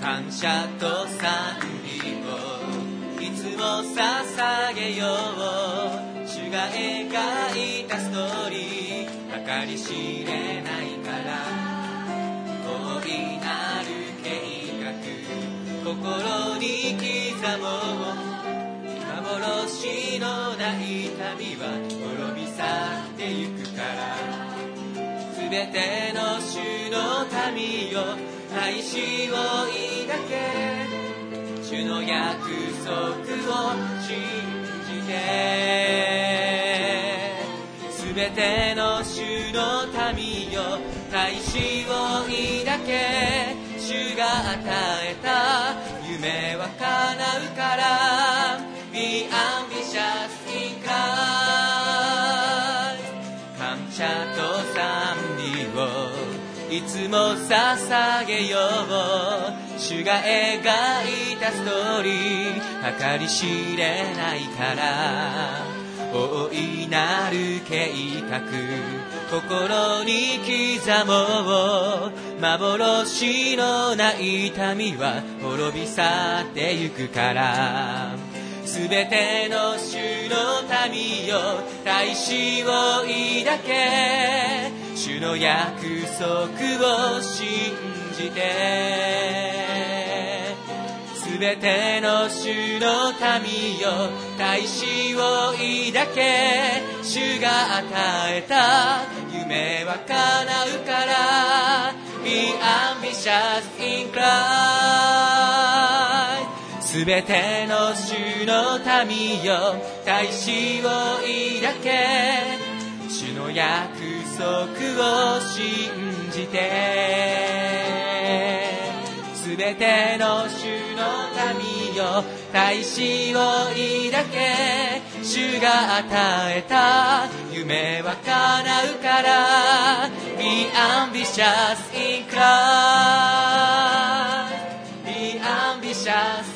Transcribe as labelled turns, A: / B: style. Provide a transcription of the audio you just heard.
A: 感謝と賛美をいつも捧げよう。主が描いたストーリー計り知れないから、大いなる計画心に刻もう。幻のない旅は滅び去ってゆくから、すべての主の民よ大志を抱け、主の約束を信じて。すべての主の民よ大志を抱け、主が与えた夢は叶うから。 Be ambitious in Christ。 感謝と賛美をいつも捧げよう。主が描いたストーリー計り知れないから、大いなる計画心に刻もう。幻のない民は滅び去ってゆくから、すべての主の民よ大志を抱け、主の約束を信じて。すべての主の民よ大志を抱け、主が与えた夢は叶うから。 Be ambitious in Christ。 すべての主の民よ大志を抱け、主の約束を信じて。すべての主の民よ大志を抱け、主が与えた夢は叶うから。 Be ambitious in Christ。 Be ambitious